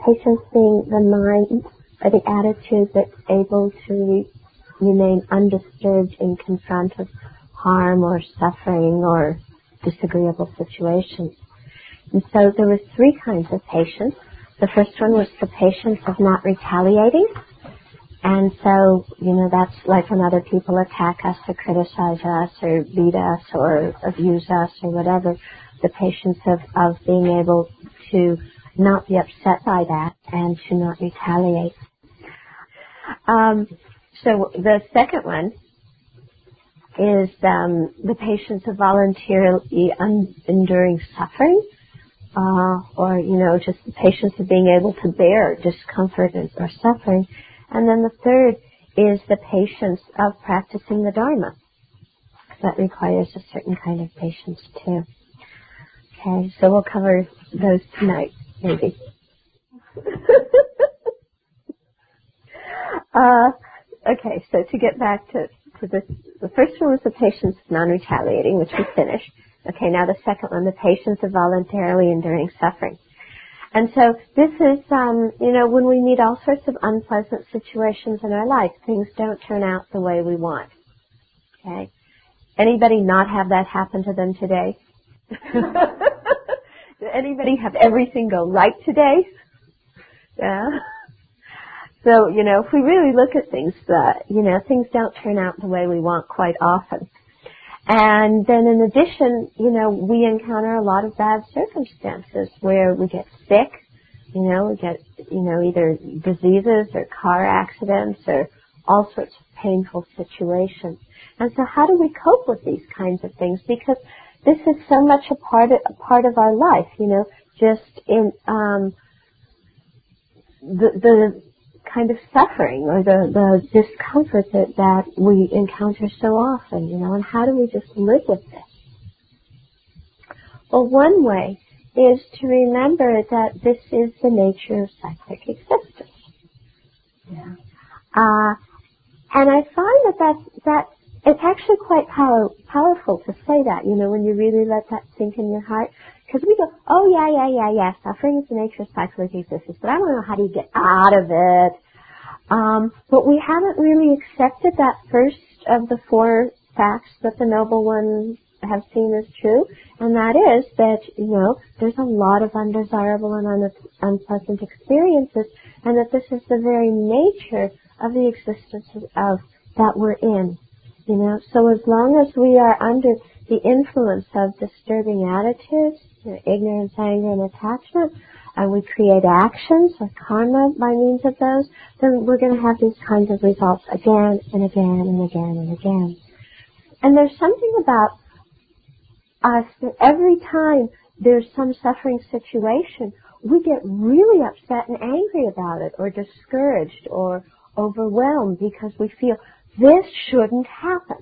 patience being the mind or the attitude that's able to remain undisturbed in confront of harm or suffering or disagreeable situations. And so there were three kinds of patience. The first one was the patience of not retaliating. And so, that's like when other people attack us or criticize us or beat us or abuse us or whatever, the patience of being able to not be upset by that and to not retaliate. So the second one is the patience of voluntarily enduring suffering, or just the patience of being able to bear discomfort or suffering. And then the third is the patience of practicing the Dharma. That requires a certain kind of patience too. Okay, so we'll cover those tonight, maybe. Okay, so to get back to the first one was the patience of non-retaliating, which we finished. Okay, now the second one, the patience of voluntarily enduring suffering. And so this is, when we meet all sorts of unpleasant situations in our life, things don't turn out the way we want. Okay? Anybody not have that happen to them today? Did anybody have everything go right today? Yeah? So, if we really look at things, things don't turn out the way we want quite often. And then in addition, we encounter a lot of bad circumstances where we get sick, we get, either diseases or car accidents or all sorts of painful situations. And so how do we cope with these kinds of things? Because this is so much a part of our life, just in, the kind of suffering or the discomfort that we encounter so often, and how do we just live with this? Well, one way is to remember that this is the nature of cyclic existence. Yeah. And I find that it's actually quite powerful to say that, when you really let that sink in your heart. Because we go, oh yeah, suffering is the nature of cyclic existence, but I don't know how do you get out of it. But we haven't really accepted that first of the four facts that the Noble Ones have seen as true, and that is that, there's a lot of undesirable and unpleasant experiences, and that this is the very nature of the existence of that we're in. So as long as we are under the influence of disturbing attitudes, ignorance, anger, and attachment, and we create actions or karma by means of those, then we're going to have these kinds of results again and again and again and again. And there's something about us that every time there's some suffering situation, we get really upset and angry about it, or discouraged, or overwhelmed, because we feel this shouldn't happen.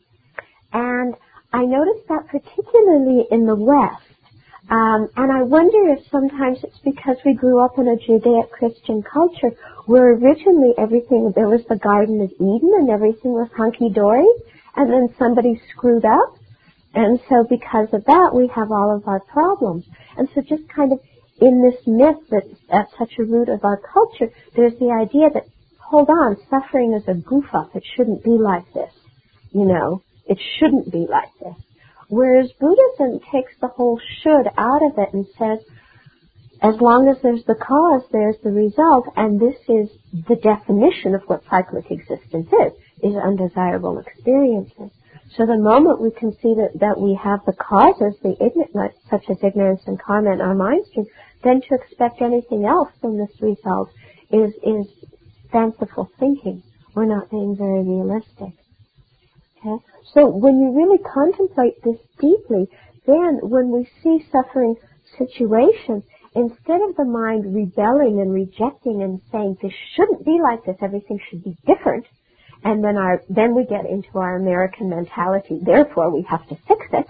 And I noticed that particularly in the West. And I wonder if sometimes it's because we grew up in a Judeo-Christian culture where originally there was the Garden of Eden and everything was hunky-dory, and then somebody screwed up. And so because of that, we have all of our problems. And so just kind of in this myth that's at such a root of our culture, there's the idea that, hold on, suffering is a goof-up. It shouldn't be like this. It shouldn't be like this. Whereas Buddhism takes the whole should out of it and says, as long as there's the cause, there's the result, and this is the definition of what cyclic existence is undesirable experiences. So the moment we can see that we have the causes, such as ignorance and karma in our mind stream, then to expect anything else from this result is fanciful thinking. We're not being very realistic. Okay? So when you really contemplate this deeply, then when we see suffering situations, instead of the mind rebelling and rejecting and saying, this shouldn't be like this, everything should be different, and then we get into our American mentality, therefore we have to fix it.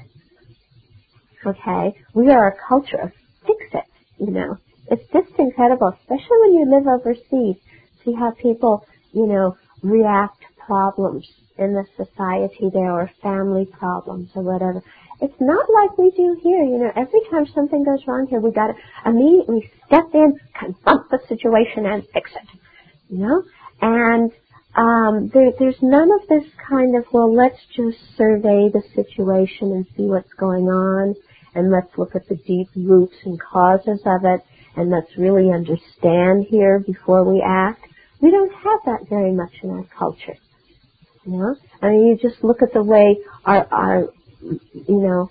Okay? We are a culture of fix it, It's just incredible, especially when you live overseas. See how people, react to problems in the society there, or family problems or whatever. It's not like we do here. You know, every time something goes wrong here, we got to immediately step in, confront the situation, and fix it. You know, and there's none of this kind of, well, let's just survey the situation and see what's going on, and let's look at the deep roots and causes of it, and let's really understand here before we act. We don't have that very much in our culture. You know, I mean, you just look at the way our you know,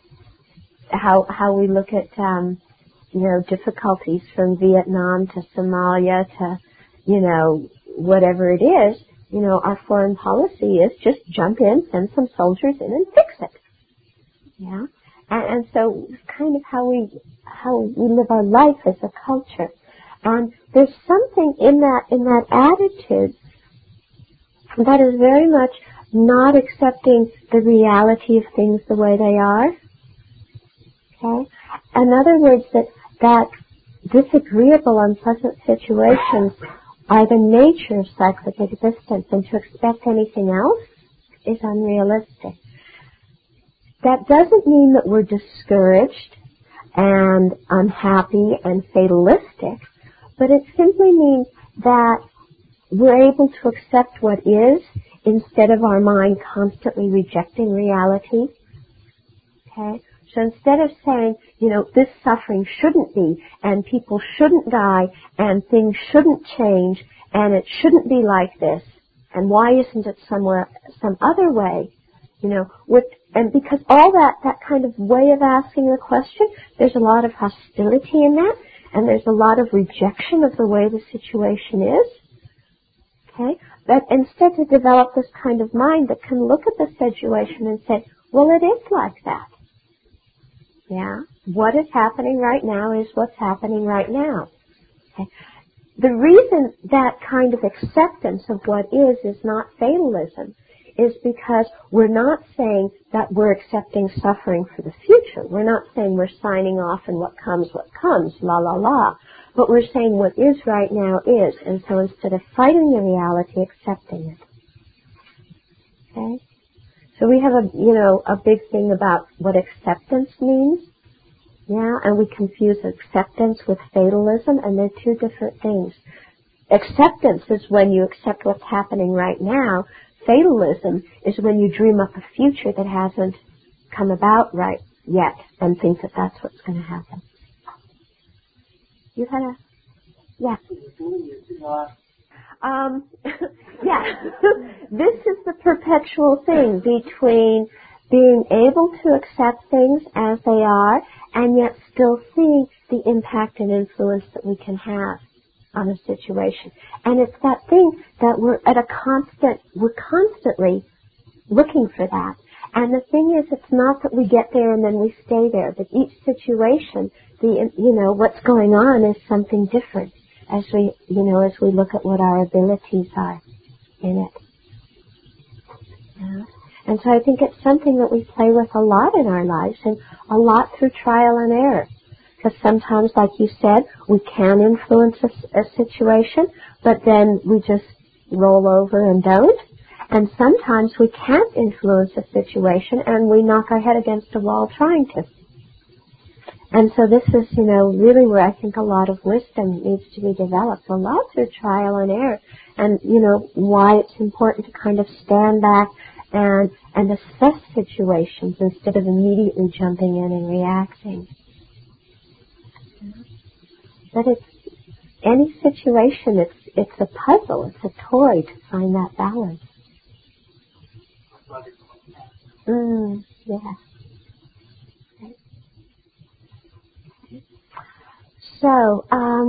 how we look at, you know, difficulties from Vietnam to Somalia to, you know, whatever it is. You know, our foreign policy is just jump in, send some soldiers in, and fix it. Yeah, and so it's kind of how we live our life as a culture. And there's something in that attitude that is very much not accepting the reality of things the way they are. Okay? In other words, that disagreeable, unpleasant situations are the nature of cyclic existence, and to expect anything else is unrealistic. That doesn't mean that we're discouraged and unhappy and fatalistic, but it simply means that we're able to accept what is instead of our mind constantly rejecting reality. Okay? So instead of saying, you know, this suffering shouldn't be, and people shouldn't die, and things shouldn't change, and it shouldn't be like this, and why isn't it some other way, you know, and because all that kind of way of asking the question, there's a lot of hostility in that, and there's a lot of rejection of the way the situation is. Okay? But instead to develop this kind of mind that can look at the situation and say, well, it is like that. Yeah? What is happening right now is what's happening right now. Okay? The reason that kind of acceptance of what is not fatalism is because we're not saying that we're accepting suffering for the future. We're not saying we're signing off and what comes, la la la. But we're saying what is right now is, and so instead of fighting the reality, accepting it. Okay? So we have a big thing about what acceptance means. Yeah, and we confuse acceptance with fatalism, and they're two different things. Acceptance is when you accept what's happening right now. Fatalism is when you dream up a future that hasn't come about right yet and think that that's what's going to happen. You had a... Yeah. Yeah. This is the perpetual thing between being able to accept things as they are and yet still seeing the impact and influence that we can have on a situation. And it's that thing that we're constantly looking for that. And the thing is, it's not that we get there and then we stay there, but each situation, what's going on is something different as we look at what our abilities are in it. Yeah. And so I think it's something that we play with a lot in our lives and a lot through trial and error. Because sometimes, like you said, we can influence a situation, but then we just roll over and don't. And sometimes we can't influence a situation and we knock our head against a wall trying to. And so this is, really where I think a lot of wisdom needs to be developed, a lot through trial and error. And, why it's important to kind of stand back and assess situations instead of immediately jumping in and reacting. But it's any situation, it's a puzzle, it's a toy to find that balance. Yeah. So,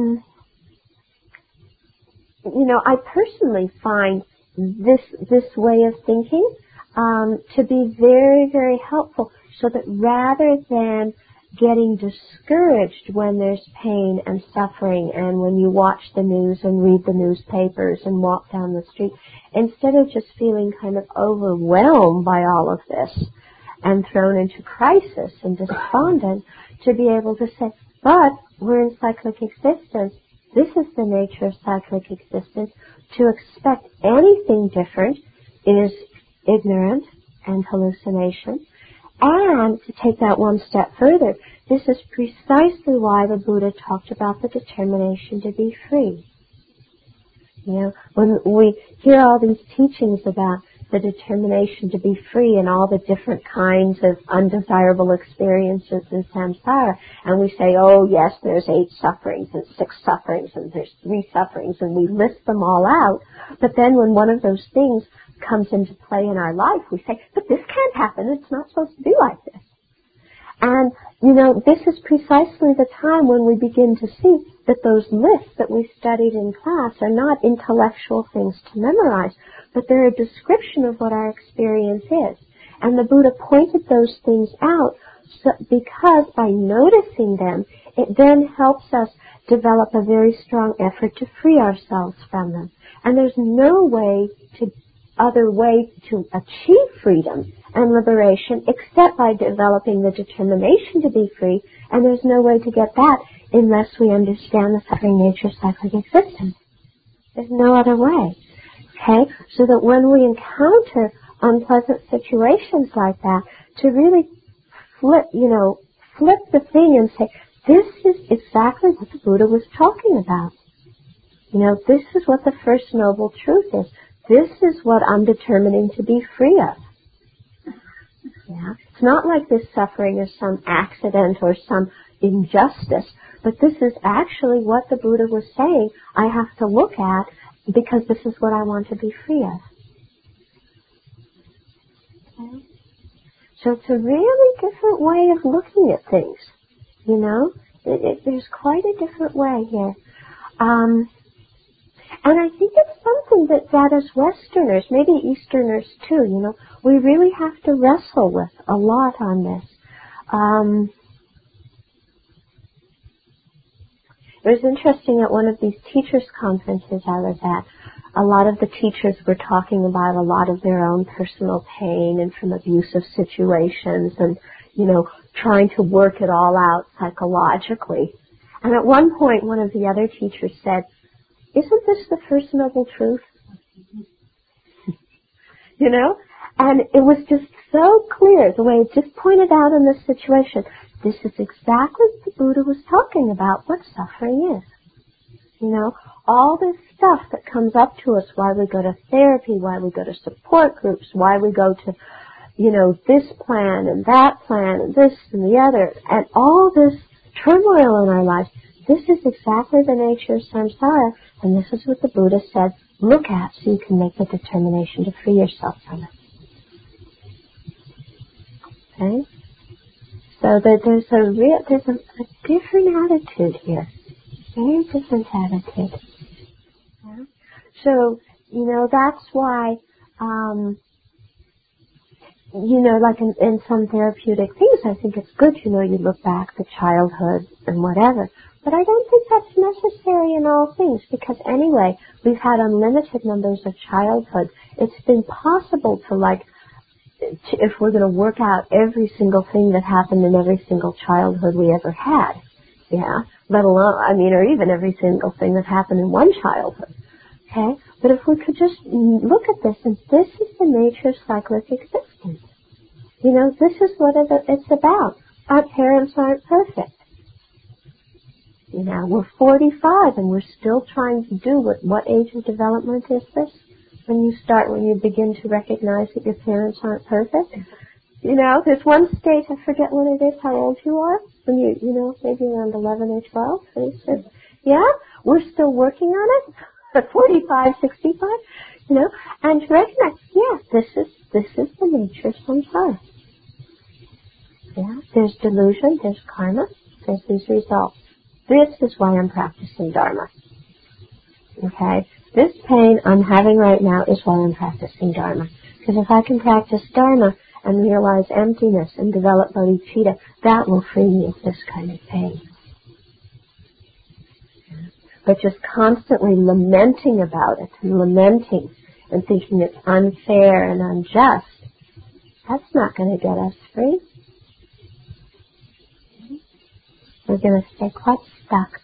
I personally find this way of thinking to be very, very helpful, so that rather than getting discouraged when there's pain and suffering and when you watch the news and read the newspapers and walk down the street, instead of just feeling kind of overwhelmed by all of this and thrown into crisis and despondent, to be able to say, but we're in cyclic existence. This is the nature of cyclic existence. To expect anything different is ignorant and hallucination. And to take that one step further, this is precisely why the Buddha talked about the determination to be free. You know, when we hear all these teachings about the determination to be free and all the different kinds of undesirable experiences in samsara, and we say, oh yes, there's 8 sufferings and 6 sufferings and there's 3 sufferings, and we list them all out, but then when one of those things comes into play in our life, we say, but this can't happen, it's not supposed to be like this. And, you know, this is precisely the time when we begin to see that those lists that we studied in class are not intellectual things to memorize, but they're a description of what our experience is. And the Buddha pointed those things out because by noticing them, it then helps us develop a very strong effort to free ourselves from them. And there's no other way to achieve freedom and liberation except by developing the determination to be free, and there's no way to get that unless we understand the suffering nature of cyclic existence. There's no other way. Okay? So that when we encounter unpleasant situations like that, to really flip the thing and say, this is exactly what the Buddha was talking about. You know, this is what the First Noble Truth is. This is what I'm determining to be free of. Yeah? It's not like this suffering is some accident or some injustice, but this is actually what the Buddha was saying I have to look at because this is what I want to be free of. Okay? So it's a really different way of looking at things. You know? There's quite a different way here. And I think it's something that as Westerners, maybe Easterners too, you know, we really have to wrestle with a lot on this. It was interesting at one of these teachers' conferences I was at, a lot of the teachers were talking about a lot of their own personal pain and from abusive situations and, you know, trying to work it all out psychologically. And at one point, one of the other teachers said, isn't this the First Noble Truth? You know? And it was just so clear, the way it just pointed out in this situation. This is exactly what the Buddha was talking about, what suffering is. You know? All this stuff that comes up to us, why we go to therapy, why we go to support groups, why we go to, you know, this plan and that plan and this and the other, and all this turmoil in our lives. This is exactly the nature of samsara, and this is what the Buddha said, look at so you can make the determination to free yourself from it. Okay? So there's a different attitude here. Very different attitude. Yeah? So, you know, that's why, you know, like in some therapeutic things, I think it's good, you know, you look back to childhood and whatever. But I don't think that's necessary in all things, because anyway, we've had unlimited numbers of childhood. It's been possible to if we're going to work out every single thing that happened in every single childhood we ever had, yeah, let alone, or even every single thing that happened in one childhood, okay? But if we could just look at this, and this is the nature of cyclic existence. You know, this is what it's about. Our parents aren't perfect. You know, we're 45 and we're still trying to do what age of development is this? When you begin to recognize that your parents aren't perfect. You know, there's one stage, I forget when it is, how old you are, when you know, maybe around 11 or 12, 26. Yeah? We're still working on it at 45, 65, you know, and to recognize, yeah, this is the nature of samsara. Yeah? There's delusion, there's karma, there's these results. This is why I'm practicing Dharma. Okay? This pain I'm having right now is why I'm practicing Dharma. Because if I can practice Dharma and realize emptiness and develop bodhicitta, that will free me of this kind of pain. But just constantly lamenting about it, and thinking it's unfair and unjust, that's not going to get us free. We're going to stay quite stuck.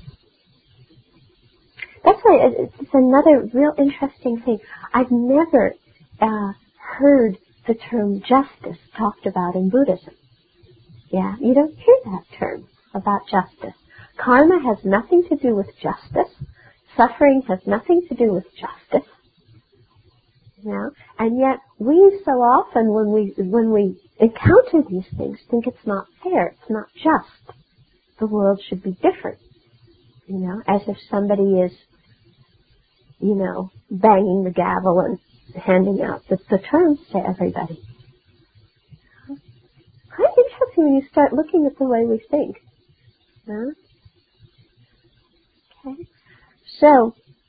That's why it's another real interesting thing. I've never heard the term justice talked about in Buddhism. Yeah, you don't hear that term about justice. Karma has nothing to do with justice. Suffering has nothing to do with justice. You know? And yet we so often when we encounter these things think it's not fair, it's not just. The world should be different. You know, as if somebody is, you know, banging the gavel and handing out the terms to everybody. Quite interesting when you start looking at the way we think. Huh? Okay. So,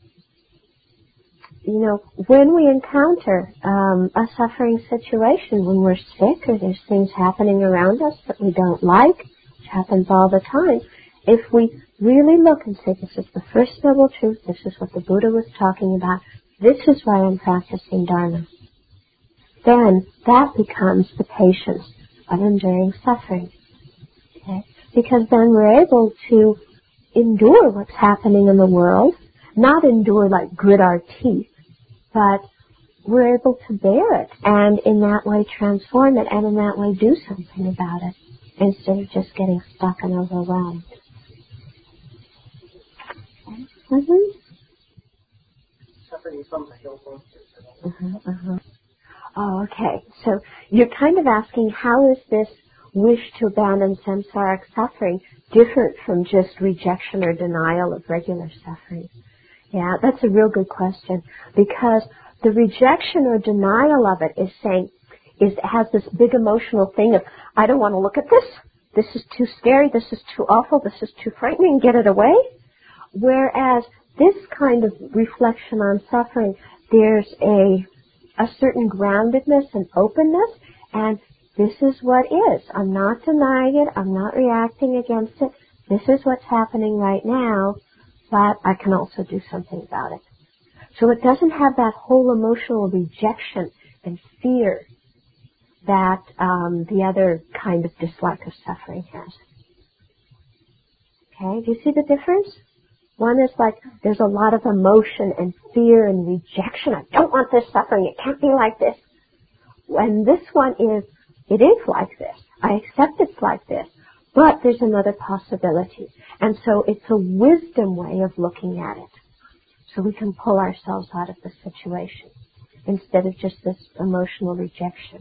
you know, when we encounter a suffering situation, when we're sick or there's things happening around us that we don't like, which happens all the time, if we really look and say, this is the first noble truth, this is what the Buddha was talking about, this is why I'm practicing Dharma, then that becomes the patience of enduring suffering. Okay? Because then we're able to endure what's happening in the world, not endure like grit our teeth, but we're able to bear it and in that way transform it and in that way do something about it instead of just getting stuck and overwhelmed. Mm-hmm. Suffering from the hill. Oh, okay. So you're kind of asking, how is this wish to abandon samsaric suffering different from just rejection or denial of regular suffering? Yeah, that's a real good question, because the rejection or denial of it has this big emotional thing of, I don't want to look at this. This is too scary. This is too awful. This is too frightening. Get it away. Whereas this kind of reflection on suffering, there's a certain groundedness and openness, and this is what is. I'm not denying it. I'm not reacting against it. This is what's happening right now, but I can also do something about it. So it doesn't have that whole emotional rejection and fear that the other kind of dislike of suffering has. Okay, do you see the difference? One is like there's a lot of emotion and fear and rejection. I don't want this suffering. It can't be like this. And this one is, it is like this. I accept it's like this. But there's another possibility. And so it's a wisdom way of looking at it. So we can pull ourselves out of the situation instead of just this emotional rejection.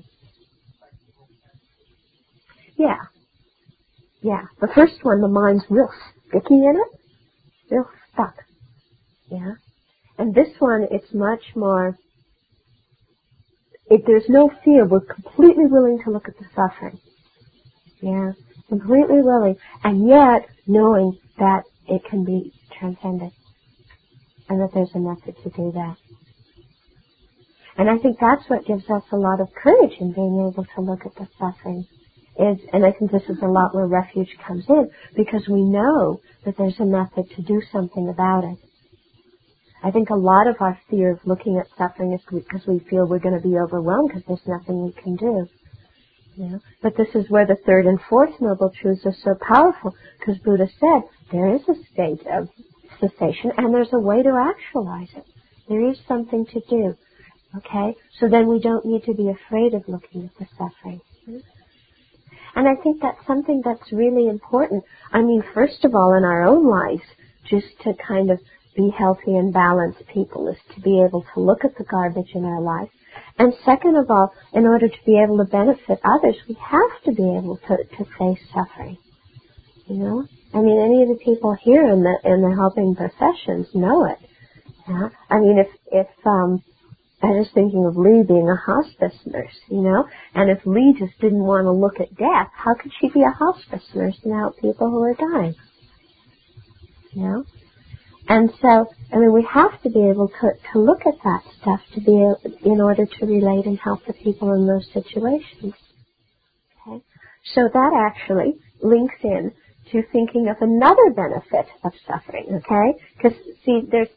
Yeah. Yeah. The first one, the mind's real sticky in it. Real stuck. Yeah. And this one, it's much more, there's no fear. We're completely willing to look at the suffering. Yeah. Completely willing. And yet, knowing that it can be transcended. And that there's a method to do that. And I think that's what gives us a lot of courage in being able to look at the suffering. And I think this is a lot where refuge comes in, because we know that there's a method to do something about it. I think a lot of our fear of looking at suffering is because we feel we're going to be overwhelmed because there's nothing we can do. You know? But this is where the third and fourth noble truths are so powerful, because Buddha said there is a state of cessation and there's a way to actualize it. There is something to do. Okay? So then we don't need to be afraid of looking at the suffering. And I think that's something that's really important. I mean, first of all, in our own lives, just to kind of be healthy and balanced people is to be able to look at the garbage in our life. And second of all, in order to be able to benefit others, we have to be able to face suffering. You know? I mean, any of the people here in the helping professions know it. Yeah? I mean, if I was thinking of Lee being a hospice nurse, you know, and if Lee just didn't want to look at death, how could she be a hospice nurse and help people who are dying? You know? And so, I mean, we have to be able to look at that stuff in order to relate and help the people in those situations. Okay? So that actually links in to thinking of another benefit of suffering, okay? Because, see, there's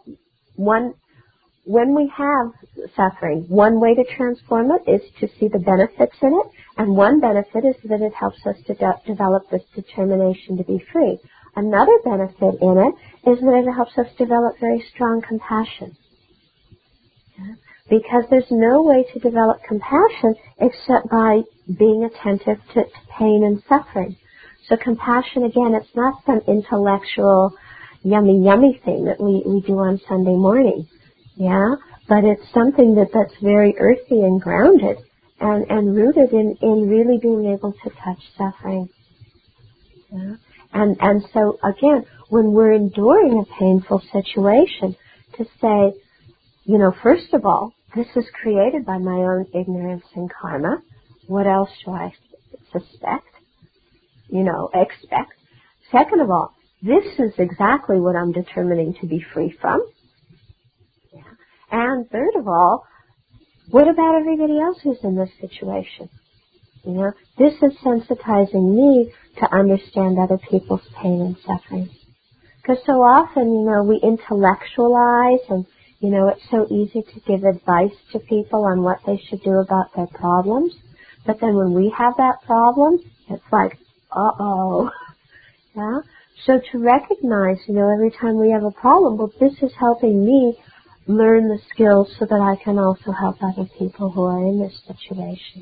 when we have suffering, one way to transform it is to see the benefits in it, and one benefit is that it helps us to develop this determination to be free. Another benefit in it is that it helps us develop very strong compassion. Yeah? because there's no way to develop compassion except by being attentive to pain and suffering. So compassion, again, it's not some intellectual yummy thing that we do on Sunday morning, yeah? But it's something that's very earthy and grounded and rooted in really being able to touch suffering. Yeah? And so, again, when we're enduring a painful situation, to say, first of all, this is created by my own ignorance and karma. What else do I suspect? Expect. Second of all, this is exactly what I'm determining to be free from. Yeah. And third of all, what about everybody else who's in this situation? This is sensitizing me to understand other people's pain and suffering. Because so often, we intellectualize and, it's so easy to give advice to people on what they should do about their problems. But then when we have that problem, it's like, uh-oh. Yeah? So to recognize, every time we have a problem, well, this is helping me learn the skills so that I can also help other people who are in this situation.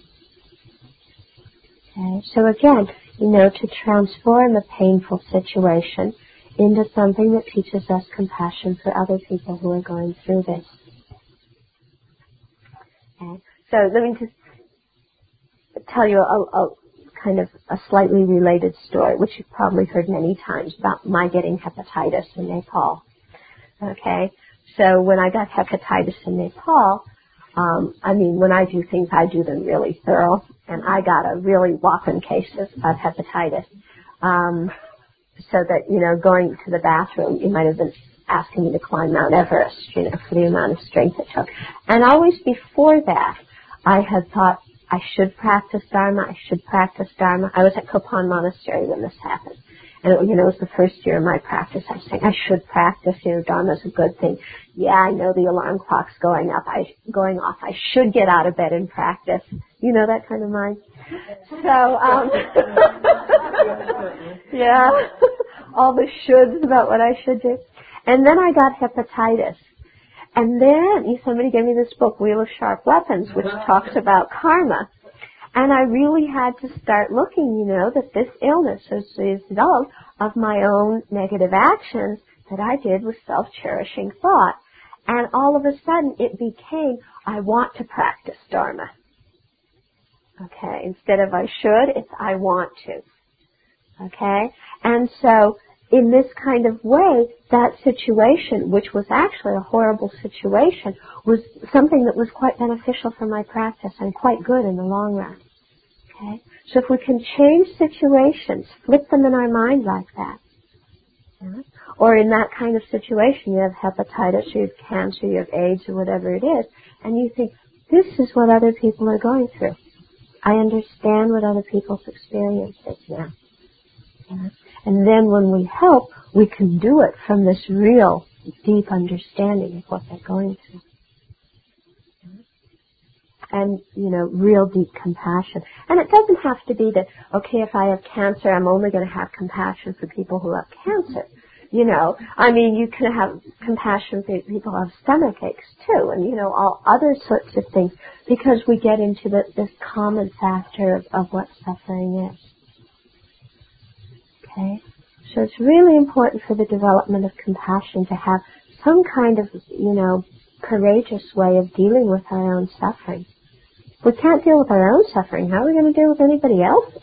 Okay? So again, to transform a painful situation into something that teaches us compassion for other people who are going through this. Okay? So let me just tell you a kind of a slightly related story, which you've probably heard many times, about my getting hepatitis in Nepal. Okay? So when I got hepatitis in Nepal, when I do things, I do them really thorough, and I got a really whopping case of hepatitis. So that, going to the bathroom, you might have been asking me to climb Mount Everest, for the amount of strength it took. And always before that, I had thought, I should practice Dharma. I was at Kopan Monastery when this happened. And it was the first year of my practice. I was saying, I should practice, Dharma's a good thing. Yeah, I know the alarm clock's going off. I should get out of bed and practice. That kind of mind? So, yeah, all the shoulds about what I should do. And then I got hepatitis. And then somebody gave me this book, Wheel of Sharp Weapons, which talks about karma. And I really had to start looking, that this illness is the result of my own negative actions that I did with self-cherishing thought. And all of a sudden it became, I want to practice Dharma. Okay, instead of I should, it's I want to. Okay? And so, in this kind of way, that situation, which was actually a horrible situation, was something that was quite beneficial for my practice and quite good in the long run. Okay? So if we can change situations, flip them in our mind like that. Yeah? Or in that kind of situation, you have hepatitis, you have cancer, you have AIDS, or whatever it is, and you think, this is what other people are going through. I understand what other people's experience is now. Yeah? And then when we help, we can do it from this real, deep understanding of what they're going through. And, real deep compassion. And it doesn't have to be that, okay, if I have cancer, I'm only going to have compassion for people who have cancer. You can have compassion for people who have stomach aches too, and, all other sorts of things, because we get into this common factor of what suffering is. Okay? So it's really important for the development of compassion to have some kind of, courageous way of dealing with our own suffering. If we can't deal with our own suffering, how are we going to deal with anybody else's?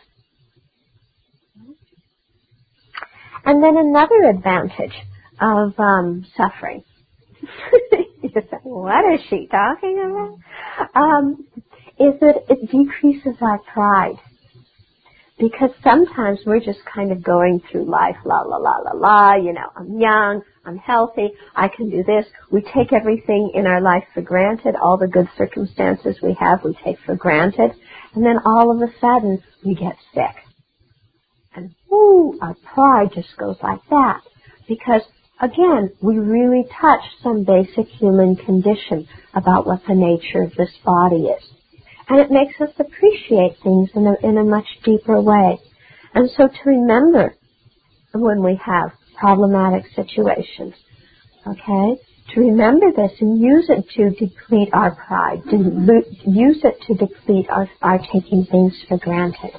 And then another advantage of suffering. You're saying, what is she talking about? Is that it decreases our pride. Because sometimes we're just kind of going through life, la, la, la, la, la, I'm young, I'm healthy, I can do this. We take everything in our life for granted. All the good circumstances we have, we take for granted. And then all of a sudden, we get sick. And, our pride just goes like that. Because, again, we really touch some basic human condition about what the nature of this body is. And it makes us appreciate things in a much deeper way. And so to remember when we have problematic situations, okay, to remember this and use it to deplete our pride, to use it to deplete our taking things for granted.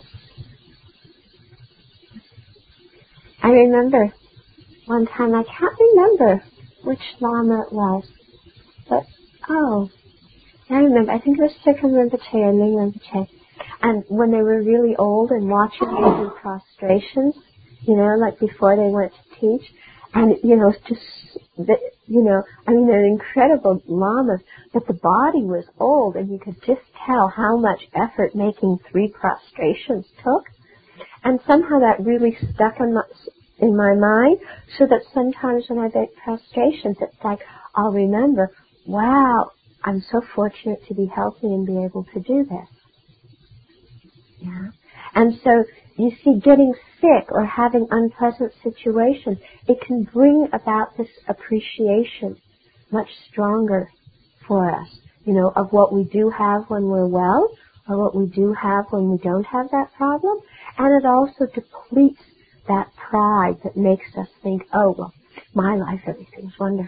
I remember one time, I can't remember which Lama it was, but, I remember, I think it was Sikkim Rinpoche or Ling Rinpoche, and when they were really old and watching me do prostrations, like before they went to teach, and, they're incredible lamas, but the body was old, and you could just tell how much effort making 3 prostrations took. And somehow that really stuck in my mind, so that sometimes when I make prostrations, it's like I'll remember, wow, I'm so fortunate to be healthy and be able to do this. Yeah. And so, you see, getting sick or having unpleasant situations, it can bring about this appreciation much stronger for us, of what we do have when we're well, or what we do have when we don't have that problem. And it also depletes that pride that makes us think, oh, well, my life, everything's wonderful.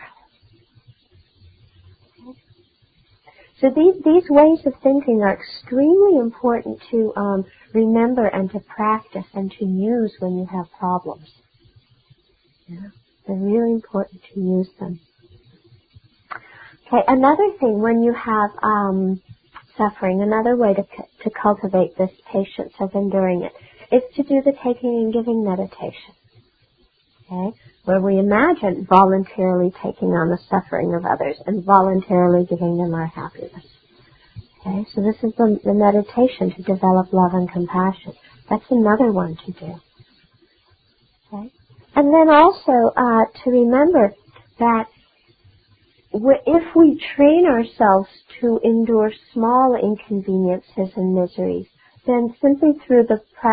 So these ways of thinking are extremely important to remember and to practice and to use when you have problems. Yeah, they're really important to use them. Okay, another thing when you have suffering, another way to cultivate this patience of enduring it is to do the taking and giving meditation. Okay, where we imagine voluntarily taking on the suffering of others and voluntarily giving them our happiness. Okay, so this is the meditation to develop love and compassion. That's another one to do. Okay, and then also to remember that if we train ourselves to endure small inconveniences and miseries, then simply through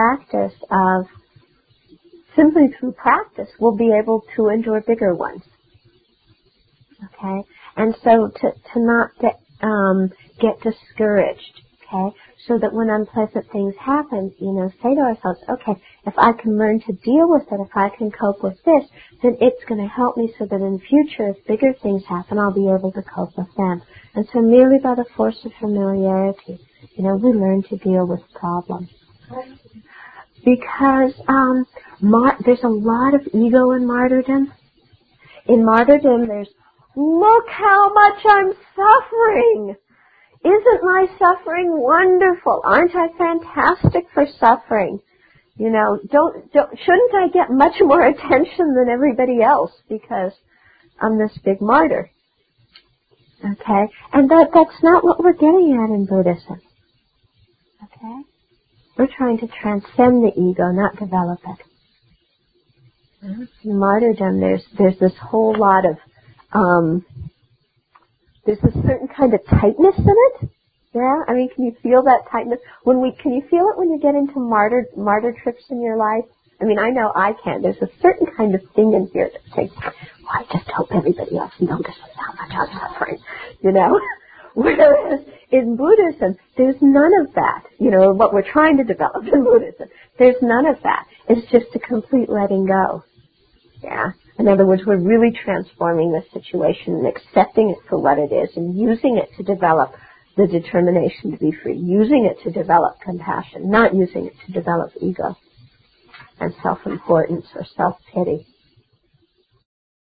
practice, we'll be able to endure bigger ones. Okay? And so to not get discouraged, okay? So that when unpleasant things happen, say to ourselves, okay, if I can learn to deal with it, if I can cope with this, then it's going to help me so that in the future, if bigger things happen, I'll be able to cope with them. And so merely by the force of familiarity, we learn to deal with problems. Because there's a lot of ego in martyrdom. In martyrdom, there's, look how much I'm suffering! Isn't my suffering wonderful? Aren't I fantastic for suffering? Shouldn't I get much more attention than everybody else because I'm this big martyr? Okay? And that's not what we're getting at in Buddhism. Okay? We're trying to transcend the ego, not develop it. In martyrdom, there's this whole lot of, there's a certain kind of tightness in it. Yeah? I mean, can you feel that tightness? Can you feel it when you get into martyr trips in your life? I mean, I know I can. There's a certain kind of thing in here that says, I just hope everybody else notices how much I'm suffering, Whereas in Buddhism, there's none of that. What we're trying to develop in Buddhism, there's none of that. It's just a complete letting go. Yeah. In other words, we're really transforming the situation and accepting it for what it is and using it to develop the determination to be free, using it to develop compassion, not using it to develop ego and self-importance or self-pity.